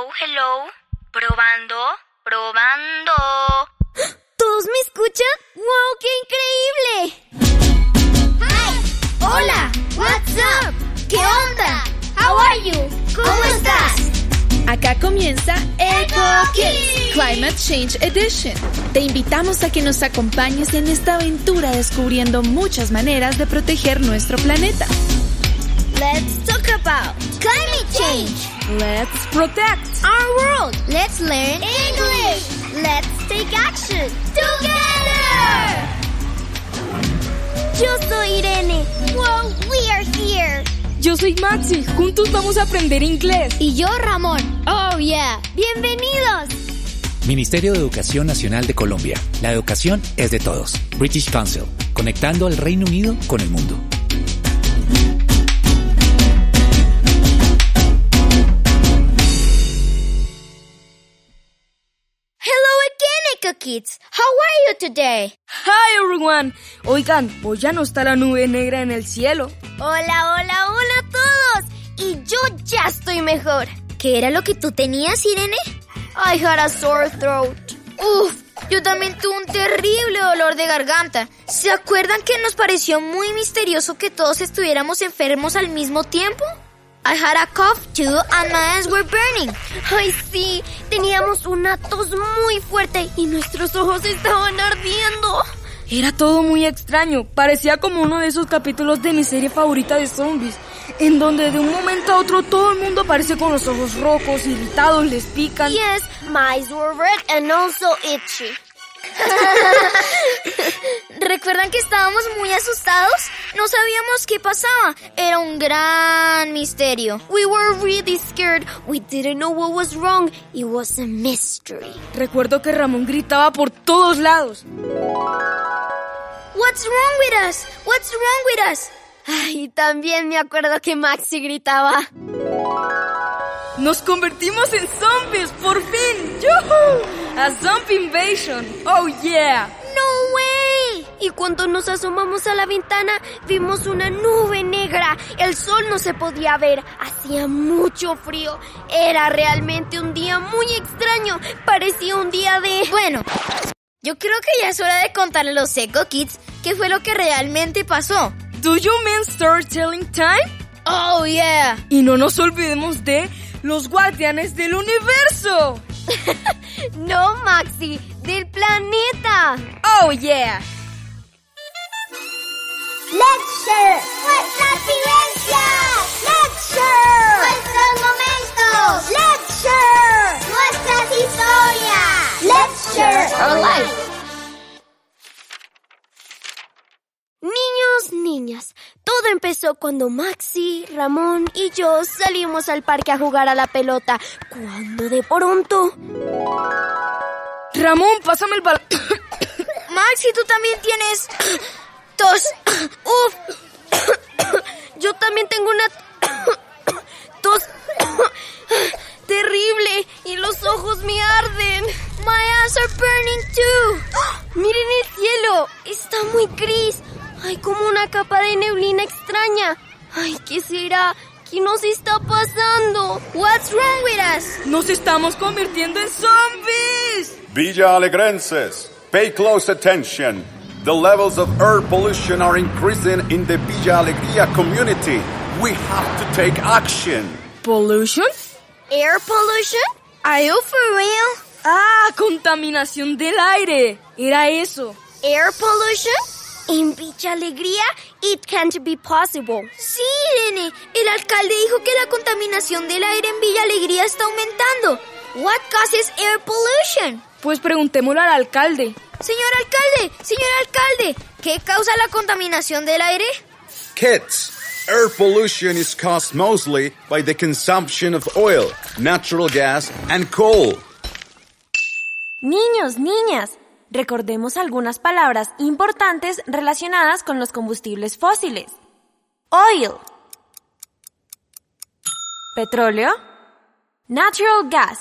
hello. Probando. ¿Todos me escuchan? ¡Wow, qué increíble! ¡Hi! ¡Hola! What's up? ¿Qué onda? How are you? ¿Cómo estás? Acá comienza Eco Kids Climate Change Edition. Te invitamos a que nos acompañes en esta aventura descubriendo muchas maneras de proteger nuestro planeta. Let's talk about Climate change. Let's protect our world. Let's learn English. Let's take action Together. Yo soy Irene. Wow, we are here. Yo soy Maxi, juntos vamos a aprender inglés. Y yo, Ramón. Oh, yeah. ¡Bienvenidos! Ministerio de Educación Nacional de Colombia. La educación es de todos. British Council. Conectando al Reino Unido con el mundo. Hello again, Eco Kids. How are you today? Hi everyone. Oigan, hoy ya no está la nube negra en el cielo. Hola a todos. Y yo ya estoy mejor. ¿Qué era lo que tú tenías, Irene? I had a sore throat. Yo también tuve un terrible dolor de garganta. ¿Se acuerdan que nos pareció muy misterioso que todos estuviéramos enfermos al mismo tiempo? I had a cough too and my eyes were burning. Ay, sí, teníamos una tos muy fuerte y nuestros ojos estaban ardiendo. Era todo muy extraño. Parecía como uno de esos capítulos de mi serie favorita de zombies, en donde de un momento a otro todo el mundo aparece con los ojos rojos, irritados, les pican. Yes, my eyes were red and also itchy. ¿Recuerdan que estábamos muy asustados? No sabíamos qué pasaba. Era un gran misterio. We were really scared. We didn't know what was wrong. It was a mystery. Recuerdo que Ramón gritaba por todos lados. What's wrong with us? What's wrong with us? Ay, también me acuerdo que Maxi gritaba. ¡Nos convertimos en zombies! ¡Por fin! ¡Yuhu! ¡A zombie invasion! ¡Oh, yeah! ¡No way! Y cuando nos asomamos a la ventana, vimos una nube negra. El sol no se podía ver. Hacía mucho frío. Era realmente un día muy extraño. Parecía un día de... Bueno, yo creo que ya es hora de contarle a los Eco Kids qué fue lo que realmente pasó. ¿Do you mean storytelling time? ¡Oh, yeah! Y no nos olvidemos de... ¡los guardianes del universo! No, Maxi, del planeta. ¡Oh, yeah! Let's share nuestras vivencias. Let's share nuestros momentos. Let's share nuestras historias. Let's share our life. Niños, niñas, todo empezó cuando Maxi, Ramón y yo salimos al parque a jugar a la pelota, cuando de pronto... Ramón, pásame el balón. Maxi, tú también tienes... tos. Yo también tengo una... tos... terrible, y los ojos me arden. My eyes are burning too. Miren el cielo, está muy gris. Hay como una capa de neblina extraña. Ay, ¿qué será? ¿Qué nos está pasando? What's wrong with us? ¡Nos estamos convirtiendo en zombies! Villa Alegrenses, pay close attention. The levels of air pollution are increasing in the Villa Alegría community. We have to take action. ¿Pollution? Air pollution? Are you for real? ¡Ah! ¡Contaminación del aire! Era eso. Air pollution? En Villa Alegría, it can't be possible. Sí, Irene, el alcalde dijo que la contaminación del aire en Villa Alegría está aumentando. What causes air pollution? Pues preguntémoslo al alcalde. Señor alcalde, ¿qué causa la contaminación del aire? Kids, air pollution is caused mostly by the consumption of oil, natural gas, and coal. Niños, niñas, recordemos algunas palabras importantes relacionadas con los combustibles fósiles. Oil, petróleo, natural gas,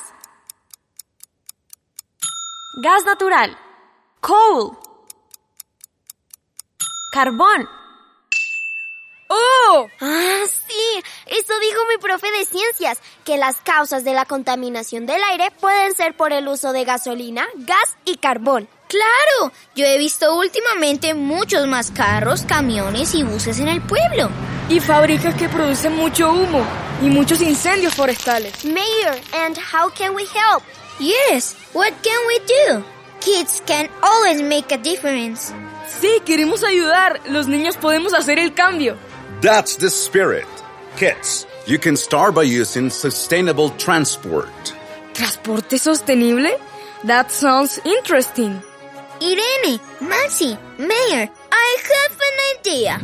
gas natural, coal, carbón. ¡Oh! Ah, sí, eso dijo mi profe de ciencias, que las causas de la contaminación del aire pueden ser por el uso de gasolina, gas y carbón. ¡Claro! Yo he visto últimamente muchos más carros, camiones y buses en el pueblo. Y fábricas que producen mucho humo y muchos incendios forestales. Mayor, and how can we help? Yes, what can we do? Kids can always make a difference. Sí, queremos ayudar. Los niños podemos hacer el cambio. That's the spirit. Kids, you can start by using sustainable transport. ¿Transporte sostenible? That sounds interesting. Irene, Maxi, Mayor, I have an idea.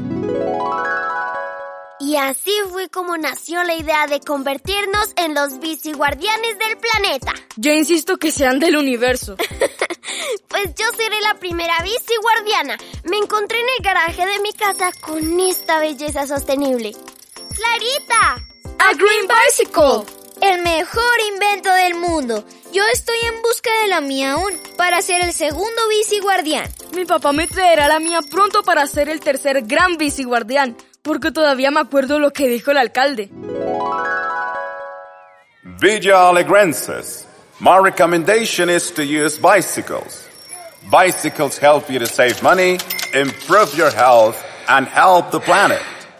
Y así fue como nació la idea de convertirnos en los biciguardianes del planeta. Yo insisto que sean del universo. Pues yo seré la primera biciguardiana. Me encontré en el garaje de mi casa con esta belleza sostenible. ¡Clarita! ¡A Green Bicycle! El mejor invento del mundo. Yo estoy en busca de la mía aún, para ser el segundo biciguardián. Mi papá me traerá la mía pronto para ser el tercer gran biciguardián, porque todavía me acuerdo lo que dijo el alcalde. Villa Alegrenses, my recommendation is to use bicycles. Bicycles help you to save money, improve your health, and help the planet.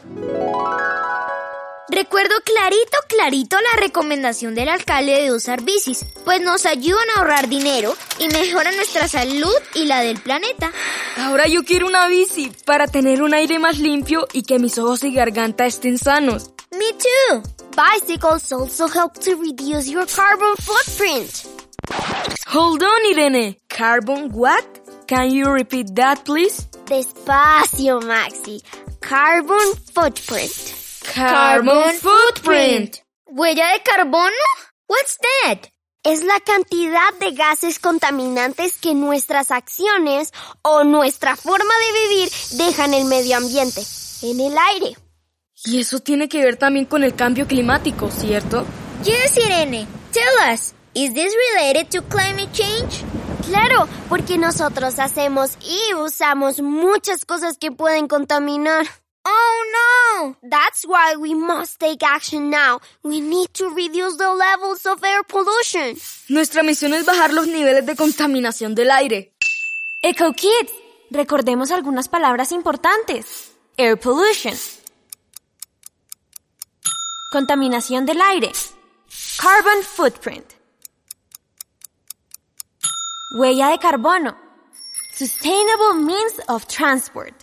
Recuerdo clarito la recomendación del alcalde de usar bicis, pues nos ayudan a ahorrar dinero y mejoran nuestra salud y la del planeta. Ahora yo quiero una bici para tener un aire más limpio y que mis ojos y garganta estén sanos. Me too. Bicycles also help to reduce your carbon footprint. Hold on, Irene. Carbon what? Can you repeat that, please? Despacio, Maxi. Carbon footprint. Carbon footprint. ¿Huella de carbono? What's that? Es la cantidad de gases contaminantes que nuestras acciones o nuestra forma de vivir dejan en el medio ambiente, en el aire. Y eso tiene que ver también con el cambio climático, ¿cierto? Yes, Irene. Tell us, is this related to climate change? Claro, porque nosotros hacemos y usamos muchas cosas que pueden contaminar. Oh no! That's why we must take action now. We need to reduce the levels of air pollution. Nuestra misión es bajar los niveles de contaminación del aire. Eco Kids, recordemos algunas palabras importantes. Air pollution. Contaminación del aire. Carbon footprint. Huella de carbono. Sustainable means of transport.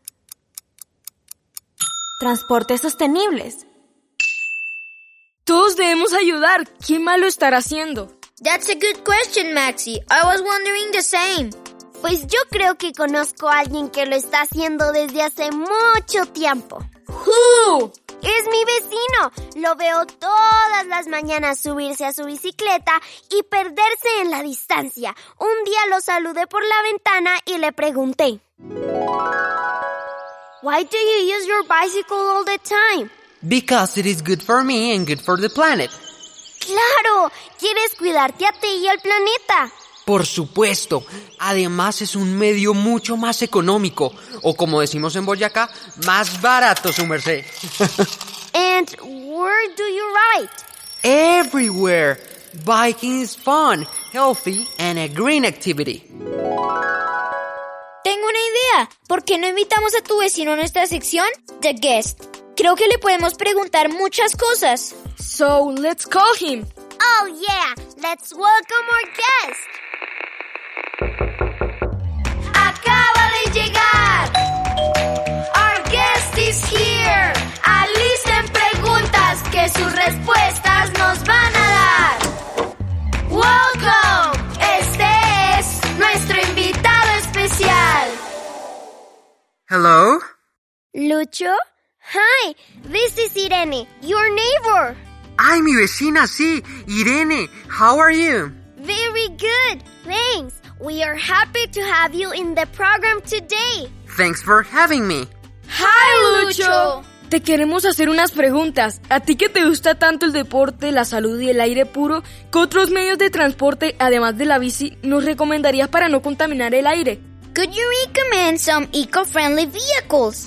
Transportes sostenibles. Todos debemos ayudar. ¿Quién más lo estará haciendo? That's a good question, Maxi. I was wondering the same. Pues yo creo que conozco a alguien que lo está haciendo desde hace mucho tiempo. Who? Es mi vecino. Lo veo todas las mañanas subirse a su bicicleta y perderse en la distancia. Un día lo saludé por la ventana y le pregunté: Why do you use your bicycle all the time? Because it is good for me and good for the planet. ¡Claro! ¿Quieres cuidarte a ti y al planeta? Por supuesto. Además es un medio mucho más económico. O como decimos en Boyacá, más barato, su merced. And where do you ride? Everywhere. Biking is fun, healthy, and a green activity. Tengo una idea. ¿Por qué no invitamos a tu vecino a nuestra sección, The Guest? Creo que le podemos preguntar muchas cosas. So, let's call him. Oh yeah, let's welcome our guest. Acaba de llegar. Our guest is here. Alisten preguntas que sus respuestas nos van a dar. Welcome. Este es nuestro invitado especial. Hello? Lucho? Hi, this is Irene, your neighbor. Ay, mi vecina, sí. Irene, how are you? Very good, thanks. We are happy to have you in the program today. Thanks for having me. Hi, Lucho. Te queremos hacer unas preguntas. ¿A ti que te gusta tanto el deporte, la salud y el aire puro, qué otros medios de transporte, además de la bici, nos recomendarías para no contaminar el aire? Could you recommend some eco-friendly vehicles?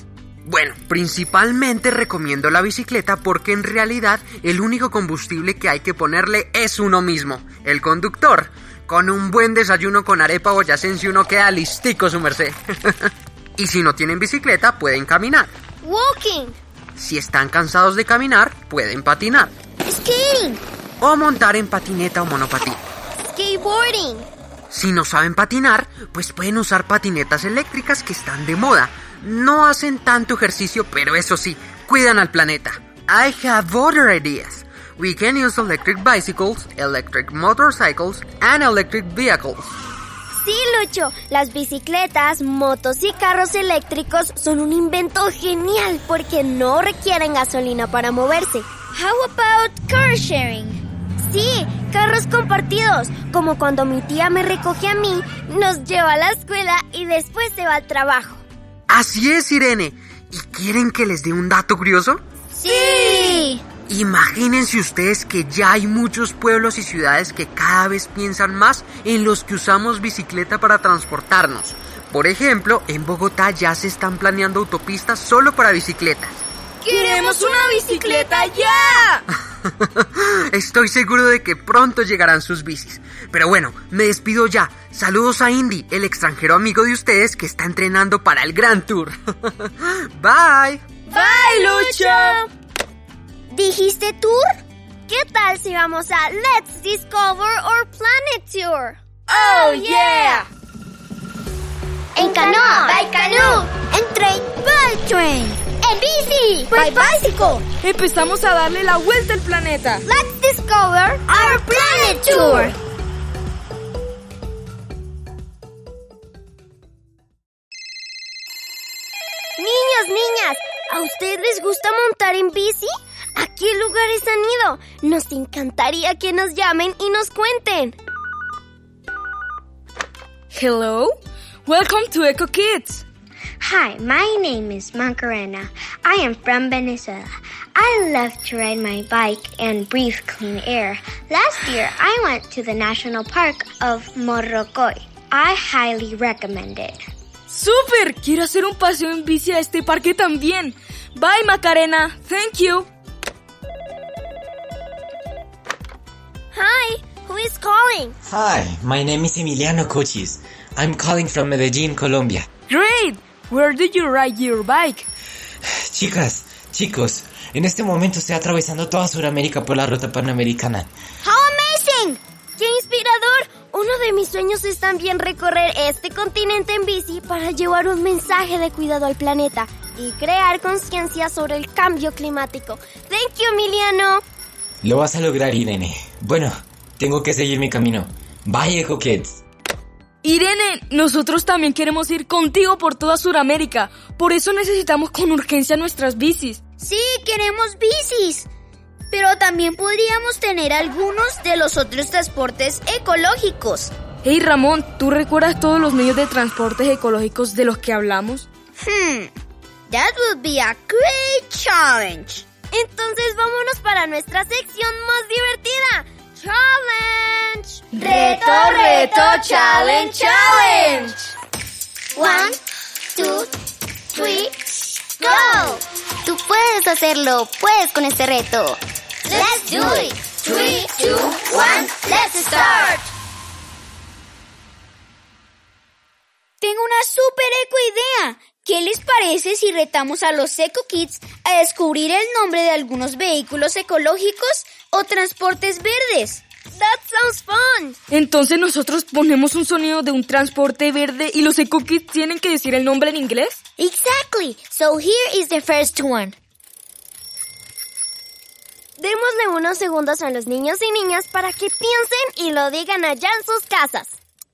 Bueno, principalmente recomiendo la bicicleta porque en realidad el único combustible que hay que ponerle es uno mismo, el conductor. Con un buen desayuno con arepa boyacense uno queda listico, su merced. Y si no tienen bicicleta, pueden caminar. Walking. Si están cansados de caminar, pueden patinar. Skating. O montar en patineta o monopatín. Skateboarding. Si no saben patinar, pues pueden usar patinetas eléctricas que están de moda. No hacen tanto ejercicio, pero eso sí, cuidan al planeta. I have other ideas. We can use electric bicycles, electric motorcycles, and electric vehicles. Sí, Lucho, las bicicletas, motos y carros eléctricos son un invento genial porque no requieren gasolina para moverse. How about car sharing? Sí, carros compartidos, como cuando mi tía me recoge a mí, nos lleva a la escuela y después se va al trabajo. Así es, Irene. ¿Y quieren que les dé un dato curioso? ¡Sí! Imagínense ustedes que ya hay muchos pueblos y ciudades que cada vez piensan más en los que usamos bicicleta para transportarnos. Por ejemplo, en Bogotá ya se están planeando autopistas solo para bicicletas. ¡Queremos una bicicleta ya! Estoy seguro de que pronto llegarán sus bicis. Pero bueno, me despido ya. Saludos a Indy, el extranjero amigo de ustedes que está entrenando para el Gran Tour. Bye. ¡Bye, Lucho! ¿Dijiste tour? ¿Qué tal si vamos a Let's Discover Our Planet Tour? ¡Oh, yeah! En canoa, by canoe. en tren, By train. en bici, By bicycle. Empezamos a darle la vuelta al planeta. Let's discover Our Planet Tour. Niños, niñas, ¿a ustedes les gusta montar en bici? ¿A qué lugares han ido? Nos encantaría que nos llamen y nos cuenten. Hello? Welcome to Eco Kids. Hi, my name is Macarena. I am from Venezuela. I love to ride my bike and breathe clean air. Last year, I went to the National Park of Morrocoy. I highly recommend it. ¡Súper! Quiero hacer un paseo en bici a este parque también. Bye, Macarena. Thank you. Hi, who is calling? Hi, my name is Emiliano Cochis. I'm calling from Medellín, Colombia. Great! Where did you ride your bike? Chicas, chicos, en este momento estoy atravesando toda Sudamérica por la ruta panamericana. How amazing! ¡Qué inspirador! Uno de mis sueños es también recorrer este continente en bici para llevar un mensaje de cuidado al planeta y crear conciencia sobre el cambio climático. Thank you, Emiliano. Lo vas a lograr, Irene. Bueno, tengo que seguir mi camino. Bye, Eco Kids. Irene, nosotros también queremos ir contigo por toda Sudamérica. Por eso necesitamos con urgencia nuestras bicis. Sí, queremos bicis. Pero también podríamos tener algunos de los otros transportes ecológicos. Hey, Ramón, ¿tú recuerdas todos los medios de transportes ecológicos de los que hablamos? That would be a great challenge. Entonces vámonos para nuestra sección más divertida. ¡Challenge! ¡Reto, reto, challenge, challenge! 1, 2, 3, go! Tú puedes hacerlo, puedes con este reto. Let's do it! 3, 2, 1, let's start! Tengo una super eco idea. ¿Qué les parece si retamos a los Eco Kids a descubrir el nombre de algunos vehículos ecológicos o transportes verdes? That sounds fun. Entonces nosotros ponemos un sonido de un transporte verde y los Eco Kids tienen que decir el nombre en inglés. Exactly. So here is the first one. Démosle unos segundos a los niños y niñas para que piensen y lo digan allá en sus casas.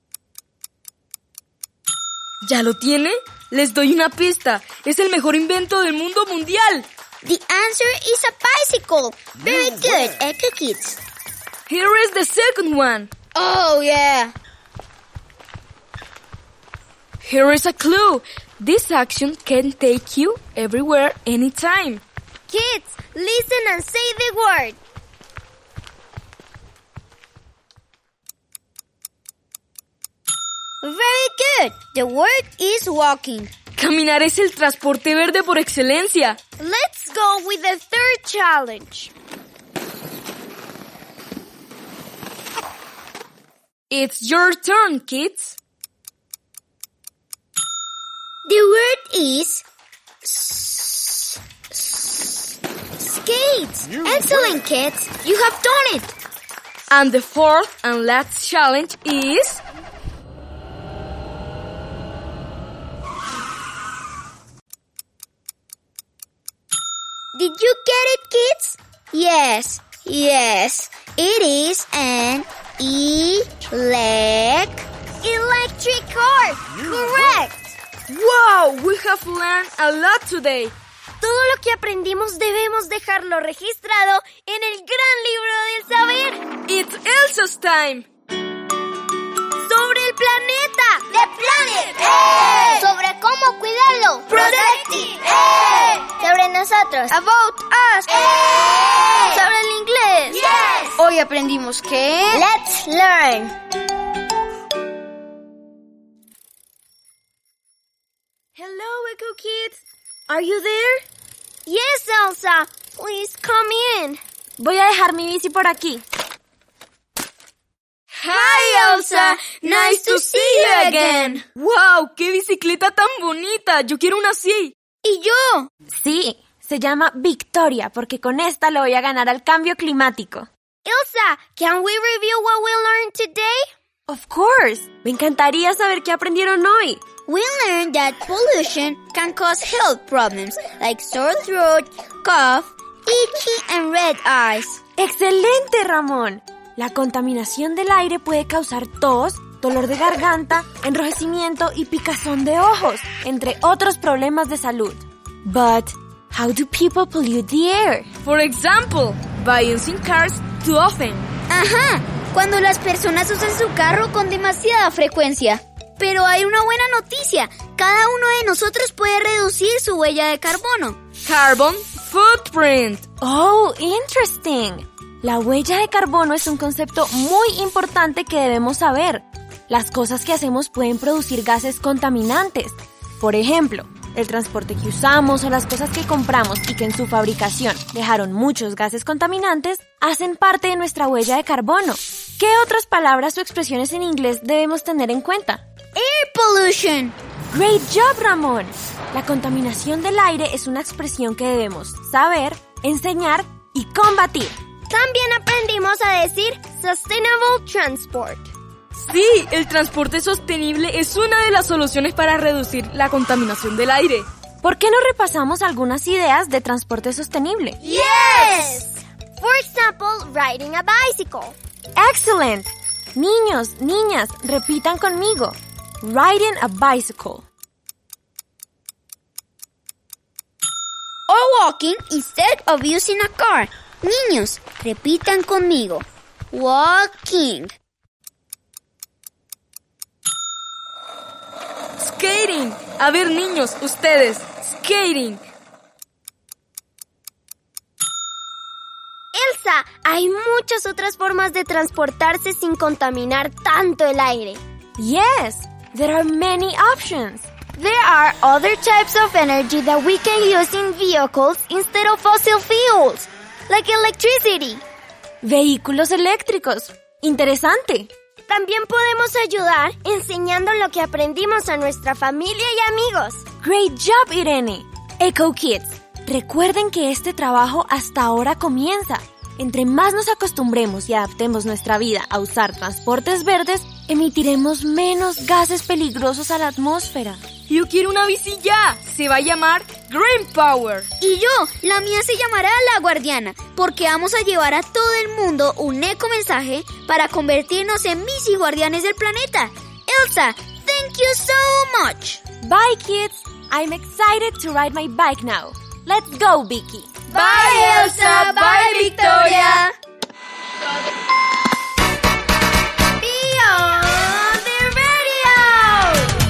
¿Ya lo tiene? Les doy una pista. Es el mejor invento del mundo mundial. The answer is a bicycle. Very good, Eco Kids. Here is the second one. Oh, yeah. Here is a clue. This action can take you everywhere, anytime. Kids, listen and say the word. Very good. The word is walking. Caminar es el transporte verde por excelencia. Let's go with the third challenge. It's your turn, kids. The word is skates. Excellent, kids. You have done it. And the fourth and last challenge is... Did you get it, kids? Yes. It is an electric car. Correct. Wow, we have learned a lot today. Todo lo que aprendimos debemos dejarlo registrado en el gran libro del saber. It's Elsa's time. Sobre el planeta. The planet. Sobre cómo cuidarlo. Protect it. Sobre nosotros. About us. Sobre el inglés. Yes. Hoy aprendimos que... Let's learn. Hello, Echo Kids. Are you there? Yes, Elsa. Please come in. Voy a dejar mi bici por aquí. Hi, Elsa. Nice to see you again. Wow, qué bicicleta tan bonita. Yo quiero una así. ¿Y yo? Sí, se llama Victoria porque con esta le voy a ganar al cambio climático. Elsa, can we review what we learned today? Of course. Me encantaría saber qué aprendieron hoy. We learned that pollution can cause health problems like sore throat, cough, itchy, and red eyes. ¡Excelente, Ramón! La contaminación del aire puede causar tos, dolor de garganta, enrojecimiento y picazón de ojos, entre otros problemas de salud. But how do people pollute the air? For example, by using cars too often. Ajá, cuando las personas usan su carro con demasiada frecuencia. Pero hay una buena noticia. Cada uno de nosotros puede reducir su huella de carbono. Carbon footprint. Oh, interesting. La huella de carbono es un concepto muy importante que debemos saber. Las cosas que hacemos pueden producir gases contaminantes. Por ejemplo, el transporte que usamos o las cosas que compramos y que en su fabricación dejaron muchos gases contaminantes hacen parte de nuestra huella de carbono. ¿Qué otras palabras o expresiones en inglés debemos tener en cuenta? Air pollution. Great job, Ramón. La contaminación del aire es una expresión que debemos saber, enseñar y combatir. También aprendimos a decir sustainable transport. Sí, el transporte sostenible es una de las soluciones para reducir la contaminación del aire. ¿Por qué no repasamos algunas ideas de transporte sostenible? Yes! For example, riding a bicycle. Excellent. Niños, niñas, repitan conmigo. Riding a bicycle. Or walking instead of using a car. Niños, repitan conmigo. Walking. Skating. A ver, niños, ustedes. Skating. Elsa, hay muchas otras formas de transportarse sin contaminar tanto el aire. Yes, there are many options. There are other types of energy that we can use in vehicles instead of fossil fuels, like electricity. Vehículos eléctricos. Interesante. También podemos ayudar enseñando lo que aprendimos a nuestra familia y amigos. Great job, Irene. Echo Kids, recuerden que este trabajo hasta ahora comienza. Entre más nos acostumbremos y adaptemos nuestra vida a usar transportes verdes, emitiremos menos gases peligrosos a la atmósfera. Yo quiero una bici ya. Se va a llamar Green Power. Y yo, la mía se llamará La Guardiana, porque vamos a llevar a todo el mundo un ecomensaje para convertirnos en bici guardianes del planeta. Elsa, thank you so much. Bye, kids. I'm excited to ride my bike now. Let's go, Vicky. Bye, Elsa. Bye, Victoria. Beyond the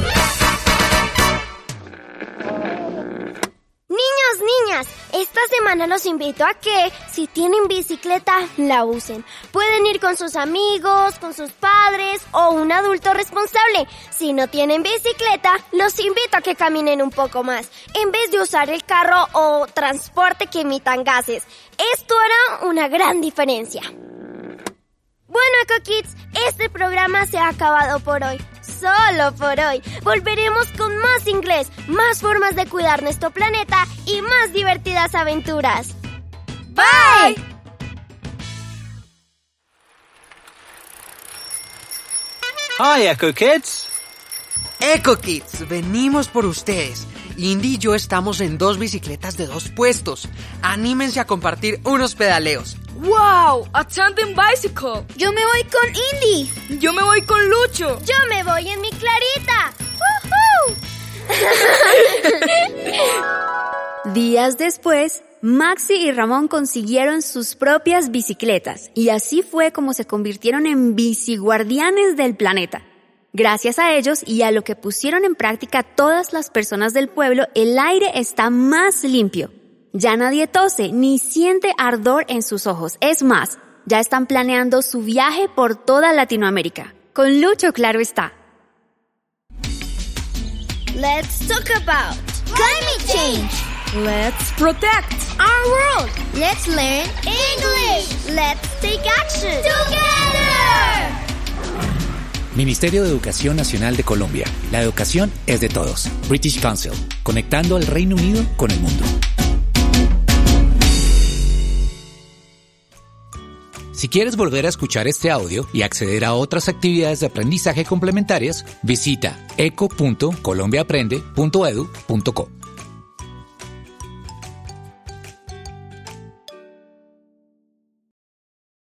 radio. Niños, niñas, esta semana semana los invito a que, si tienen bicicleta, la usen. Pueden ir con sus amigos, con sus padres o un adulto responsable. Si no tienen bicicleta, los invito a que caminen un poco más, en vez de usar el carro o transporte que emitan gases. Esto hará una gran diferencia. Bueno, Eco Kids, este programa se ha acabado por hoy. Solo por hoy. Volveremos con más inglés, más formas de cuidar nuestro planeta y más divertidas aventuras. ¡Bye! Hi, Eco Kids. Eco Kids, venimos por ustedes. Indy y yo estamos en 2 bicicletas de 2 puestos. Anímense a compartir unos pedaleos. ¡Wow! ¡A tandem bicycle! Yo me voy con Indy. Yo me voy con Lucho. Yo me voy en mi Clarita. Días después, Maxi y Ramón consiguieron sus propias bicicletas y así fue como se convirtieron en biciguardianes del planeta. Gracias a ellos y a lo que pusieron en práctica todas las personas del pueblo, el aire está más limpio. Ya nadie tose ni siente ardor en sus ojos. Es más, ya están planeando su viaje por toda Latinoamérica. Con Lucho, claro está. Let's talk about climate change. Let's protect Our world. Let's learn English. Let's take action Together. Ministerio de Educación Nacional de Colombia. La educación es de todos. British Council. Conectando al Reino Unido con el mundo. Si quieres volver a escuchar este audio y acceder a otras actividades de aprendizaje complementarias, visita eco.colombiaaprende.edu.co.